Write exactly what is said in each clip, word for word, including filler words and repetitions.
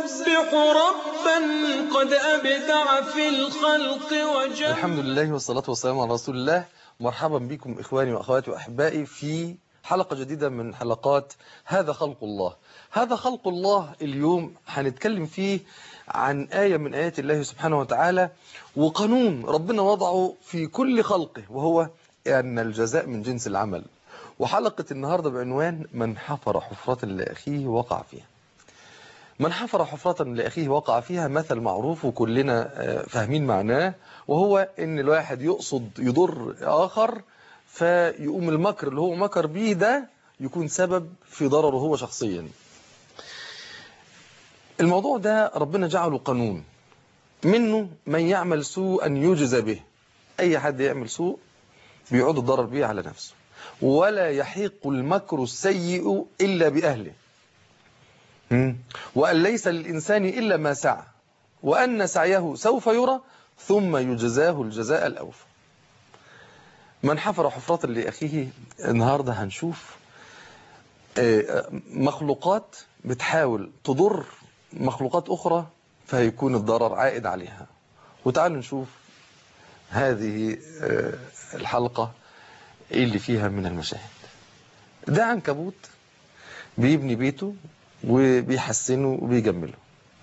نسبح ربا قد أبدع في الخلق وجل. الحمد لله والصلاة والسلام على رسول الله. مرحبا بكم إخواني وأخواتي وأحبائي في حلقة جديدة من حلقات هذا خلق الله. هذا خلق الله اليوم هنتكلم فيه عن آية من آيات الله سبحانه وتعالى وقانون ربنا وضعه في كل خلقه، وهو أن الجزاء من جنس العمل. وحلقة النهاردة بعنوان من حفر حفرة لأخيه وقع فيها. من حفر حفرة لأخيه وقع فيها مثل معروف وكلنا فاهمين معناه، وهو ان الواحد يقصد يضر آخر فيقوم المكر اللي هو مكر بيه ده يكون سبب في ضرره هو شخصيا. الموضوع ده ربنا جعله قانون، منه من يعمل سوءا يجزى به. أي حد يعمل سوء بيعود الضرر به على نفسه، ولا يحيق المكر السيء إلا بأهله، وأن ليس للإنسان إلا ما سعى، وأن سعيه سوف يرى ثم يجزاه الجزاء الأوفى. من حفر حفرة لأخيه، النهاردة هنشوف مخلوقات بتحاول تضر مخلوقات أخرى فهيكون الضرر عائد عليها. وتعالوا نشوف هذه الحلقة إيه اللي فيها من المشاهد. ده عنكبوت بيبني بيته وبيحسنه وبيجمله.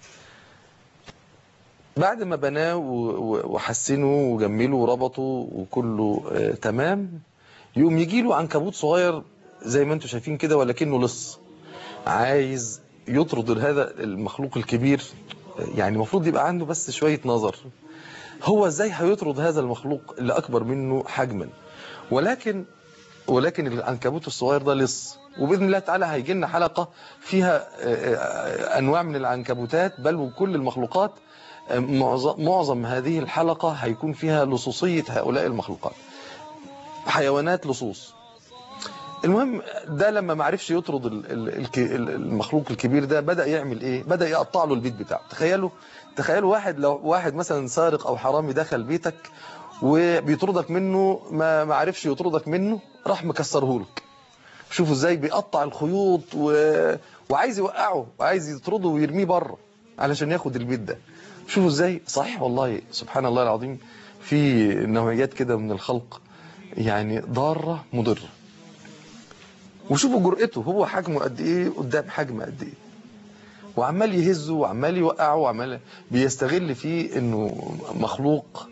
بعد ما بناه وحسنه وجمله وربطه وكله آه تمام، يقوم يجي له عنكبوت صغير زي ما انتم شايفين كده ولكنه لص، عايز يطرد هذا المخلوق الكبير. يعني المفروض يبقى عنده بس شوية نظر، هو ازاي هيطرد هذا المخلوق اللي اكبر منه حجما. ولكن ولكن العنكبوت الصغير ده لص، وبإذن الله تعالى هيجي لنا حلقة فيها أنواع من العنكبوتات بل وكل المخلوقات. معظم هذه الحلقة هيكون فيها لصوصية هؤلاء المخلوقات، حيوانات لصوص. المهم ده لما ما عرفش يطرد المخلوق الكبير ده بدأ يعمل ايه؟ بدأ يقطع له البيت بتاعه. تخيلوا تخيلوا واحد، لو واحد مثلا سارق او حرامي دخل بيتك وبيطردك منه، ما ما عرفش يطردك منه، راح مكسره لك. شوفوا ازاي بيقطع الخيوط و... وعايز يوقعه وعايز يطرده ويرميه بره علشان ياخد البيت ده. شوفوا ازاي. صحيح والله سبحان الله العظيم، في نوعيات كده من الخلق يعني ضارة مضرة. وشوفوا جرأته، هو حجمه قد ايه قدام حجم قد ايه، وعمال يهزه وعمال يوقعه وعمال بيستغل فيه انه مخلوق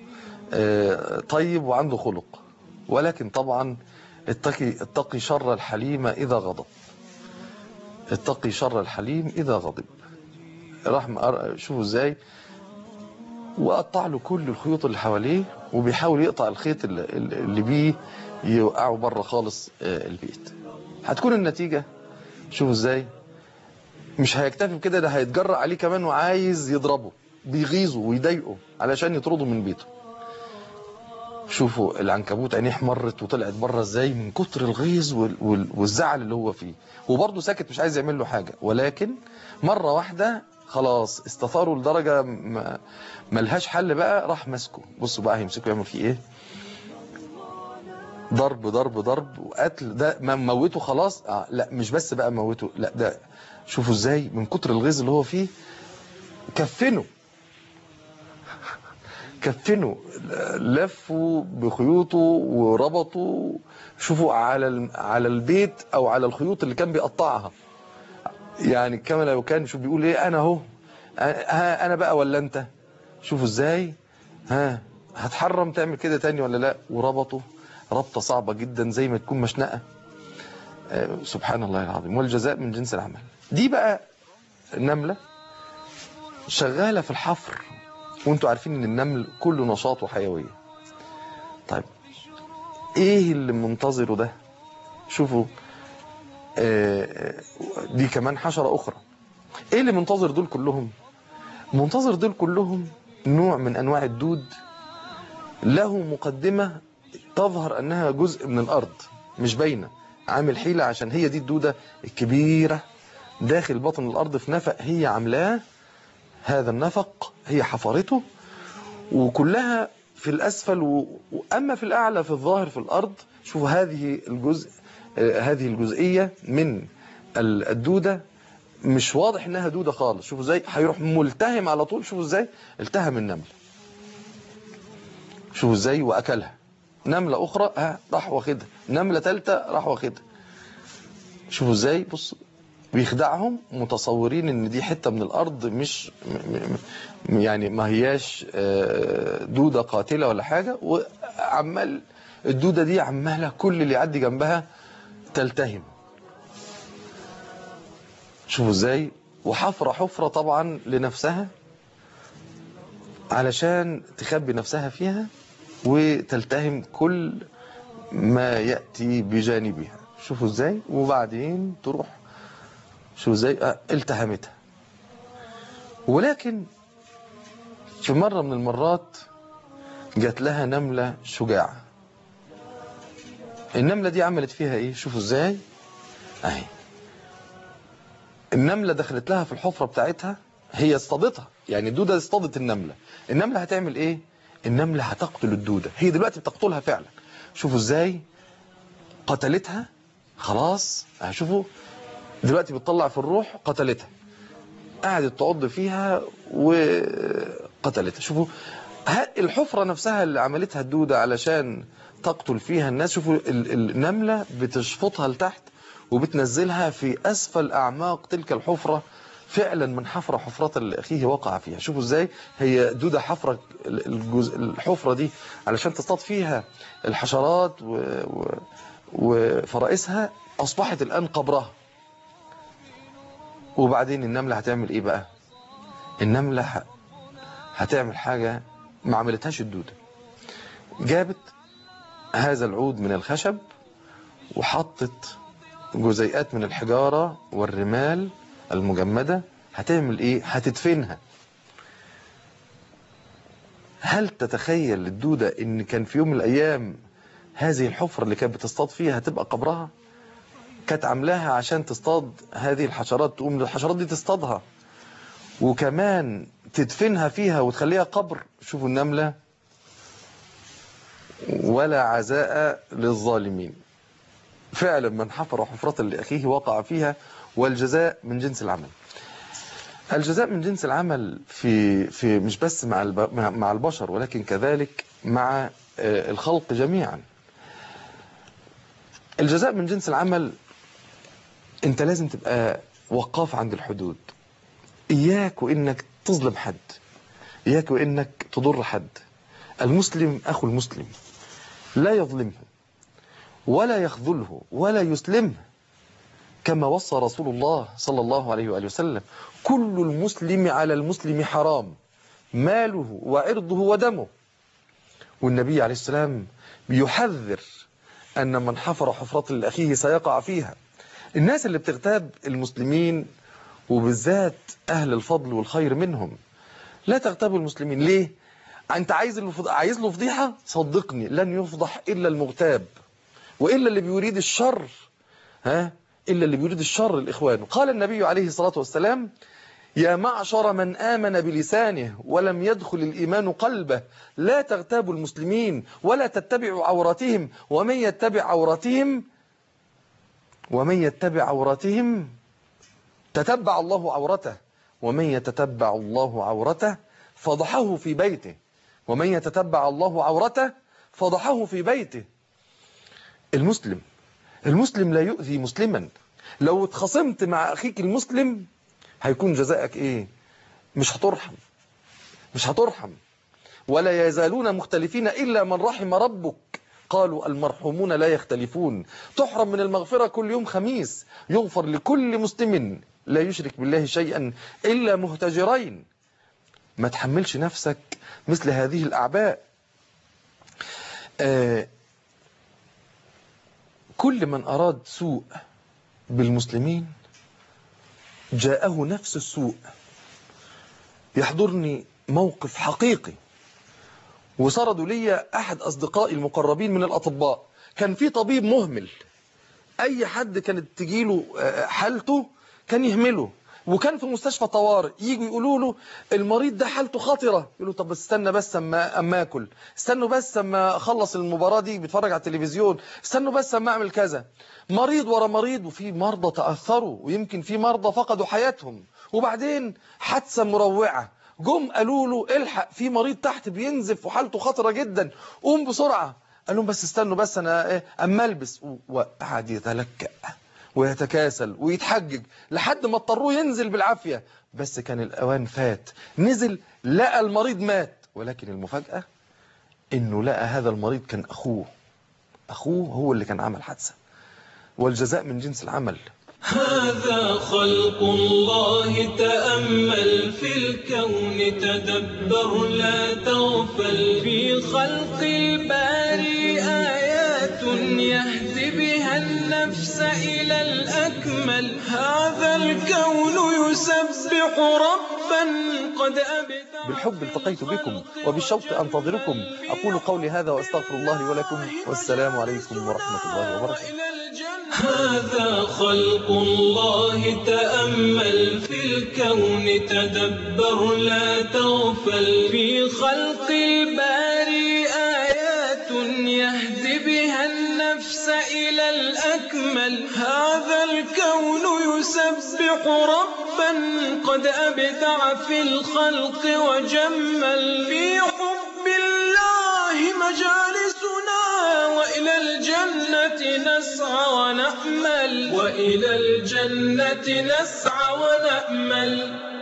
طيب وعنده خلق. ولكن طبعا اتقي اتقي شر الحليم إذا غضب. اتقي شر الحليم إذا غضب. راح شوفوا ازاي، وقطع له كل الخيوط اللي حواليه وبيحاول يقطع الخيط اللي, اللي بيه يوقعه بره خالص البيت. هتكون النتيجة شوفوا ازاي، مش هيكتفي بكده، ده هيتجرأ عليه كمان وعايز يضربه، بيغيظه ويضايقه علشان يطرده من بيته. شوفوا العنكبوت عينيه احمرت وطلعت بره ازاي من كتر الغيظ والزعل اللي هو فيه، وبرضه ساكت مش عايز يعمل له حاجه. ولكن مره واحده خلاص استثاروا لدرجه ملهاش حل بقى، راح ماسكه. بصوا بقى هيمسكه يعمل فيه ايه؟ ضرب ضرب ضرب وقتل. ده موته خلاص. آه لا مش بس بقى موته، لا ده شوفوا ازاي من كتر الغيظ اللي هو فيه كفنه كفنه لفوا بخيوطه وربطوا. شوفوا على على البيت او على الخيوط اللي كان بيقطعها، يعني كما لو كان شوف بيقول ايه، انا اهو، ها انا بقى ولا انت. شوفوا ازاي، ها هتحرم تعمل كده تاني ولا لا. وربطوا ربطه صعبه جدا زي ما تكون مشنقه. آه سبحان الله العظيم. والجزاء من جنس العمل. دي بقى نمله شغاله في الحفر، وانتوا عارفين ان النمل كله نشاط وحيوية. طيب ايه اللي منتظره ده؟ شوفوا آه دي كمان حشرة اخرى. ايه اللي منتظر دول كلهم؟ منتظر دول كلهم نوع من انواع الدود له مقدمة تظهر انها جزء من الارض مش باينة، عامل حيلة عشان هي دي الدودة الكبيرة داخل بطن الارض في نفق هي عاملاه. هذا النفق هي حفرته، وكلها في الأسفل، وأما في الأعلى في الظاهر في الأرض. شوفوا هذه الجزء هذه الجزئية من الدودة مش واضح انها دودة خالص. شوفوا ازاي هيروح ملتهم على طول. شوفوا ازاي التهم النملة. شوفوا ازاي واكلها. نملة اخرى ها راح واخدها، نملة ثالثه راح واخدها. شوفوا ازاي بص بيخدعهم متصورين ان دي حتة من الارض، مش يعني ما هياش دودة قاتلة ولا حاجة، وعمال الدودة دي عمالة كل اللي يعدي جنبها تلتهم. شوفوا ازاي وحفرة حفرة طبعا لنفسها علشان تخبي نفسها فيها وتلتهم كل ما يأتي بجانبها. شوفوا ازاي وبعدين تروح. شوفوا ازاي اه التهمتها. ولكن في مرة من المرات جات لها نملة شجاعة. النملة دي عملت فيها ايه؟ شوفوا ازاي اهي النملة دخلت لها في الحفرة بتاعتها. هي اصطادتها، يعني الدودة اصطادت النملة. النملة هتعمل ايه؟ النملة هتقتل الدودة. هي دلوقتي بتقتلها فعلا. شوفوا ازاي قتلتها خلاص. هشوفوا دلوقتي بتطلع في الروح. قتلتها، قعدت تعض فيها وقتلتها. شوفوا الحفرة نفسها اللي عملتها الدودة علشان تقتل فيها الناس. شوفوا النملة بتشفطها لتحت وبتنزلها في أسفل أعماق تلك الحفرة. فعلا من حفرة حفرة لأخيه وقع فيها. شوفوا ازاي هي دودة حفرة الجزء الحفرة دي علشان تصطاد فيها الحشرات و... و... وفرائسها. أصبحت الآن قبرها. وبعدين النملة هتعمل ايه بقى؟ النملة هتعمل حاجة ما عملتهاش الدودة. جابت هذا العود من الخشب وحطت جزيئات من الحجارة والرمال المجمدة. هتعمل ايه؟ هتدفنها. هل تتخيل الدودة ان كان في يوم من الايام هذه الحفرة اللي كانت بتصطاد فيها هتبقى قبرها؟ كانت عاملاها عشان تصطاد هذه الحشرات، تقوم الحشرات دي تصطادها وكمان تدفنها فيها وتخليها قبر. شوفوا النملة ولا عزاء للظالمين. فعلا من حفر حفرة لأخيه وقع فيها. والجزاء من جنس العمل. الجزاء من جنس العمل في في مش بس مع مع البشر ولكن كذلك مع الخلق جميعا. الجزاء من جنس العمل. انت لازم تبقى وقاف عند الحدود. إياك وإنك تظلم حد، إياك وإنك تضر حد. المسلم أخو المسلم لا يظلمه ولا يخذله ولا يسلمه، كما وصى رسول الله صلى الله عليه وآله وسلم: كل المسلم على المسلم حرام، ماله وعرضه ودمه. والنبي عليه السلام بيحذر أن من حفر حفرة لأخيه سيقع فيها. الناس اللي بتغتاب المسلمين وبالذات أهل الفضل والخير منهم، لا تغتابوا المسلمين. ليه؟ أنت عايز عايز له فضيحة؟ صدقني لن يفضح إلا المغتاب، وإلا اللي بيريد الشر. ها؟ إلا اللي بيريد الشر الإخوان. قال النبي عليه الصلاة والسلام: يا معشر من آمن بلسانه ولم يدخل الإيمان قلبه، لا تغتابوا المسلمين ولا تتبعوا عوراتهم، ومن يتبع عوراتهم ومن يتبع عوراتهم تتبع الله عورته، ومن يتتبع الله عورته فضحه في بيته، ومن يتتبع الله عورته فضحه في بيته. المسلم المسلم لا يؤذي مسلما. لو اتخصمت مع أخيك المسلم هيكون جزاءك إيه؟ مش هترحم مش هترحم ولا يزالون مختلفين إلا من رحم ربك. قالوا المرحومون لا يختلفون. تحرم من المغفرة كل يوم خميس. يغفر لكل مسلم لا يشرك بالله شيئا إلا مهتجرين. ما تحملش نفسك مثل هذه الأعباء. آه كل من أراد سوء بالمسلمين جاءه نفس السوء. يحضرني موقف حقيقي وسردوا لي أحد أصدقائي المقربين من الأطباء. كان في طبيب مهمل، أي حد كانت تجيله حالته كان يهمله. وكان في مستشفى طوارئ، يجوا يقولوا له المريض ده حالته خطرة، يقولوا طب استنى بس اما اما اكل، استنوا بس اما اخلص المباراة دي بيتفرج على التلفزيون، استنوا بس اما اعمل كذا. مريض ورا مريض، وفي مرضى تأثروا، ويمكن في مرضى فقدوا حياتهم. وبعدين حادثة مروعة، جم قالوا له الحق في مريض تحت بينزف وحالته خطرة جدا، قوم بسرعة. قال لهم بس استنوا بس انا ايه اما البس، وقعد يتلكأ ويتكاسل ويتحجج لحد ما اضطروه ينزل بالعافية. بس كان الأوان فات، نزل لقى المريض مات. ولكن المفاجأة إنه لقى هذا المريض كان أخوه، أخوه هو اللي كان عمل حادثة، والجزاء من جنس العمل. هذا خلق الله، تأمل في الكون، تدبر لا تغفل، في خلق الباري آيات يهدي بها النفس إلى الأكمل. هذا الكون يسبح ربا قد أبدع. بالحب التقيت بكم وبالشوق أنتظركم. أقول قولي هذا وأستغفر الله ولكم، والسلام عليكم ورحمة الله وبركاته. هذا خلق الله، تأمل في الكون، تدبر لا تغفل، في خلق الباري آيات يهدي بها النفس إلى الأكمل. هذا الكون يسبح ربا قد أبدع في الخلق وجمل، في حب الله مجالسنا، وإلى الجنة نسعى ونأمل، وإلى الجنة نسعى ونأمل.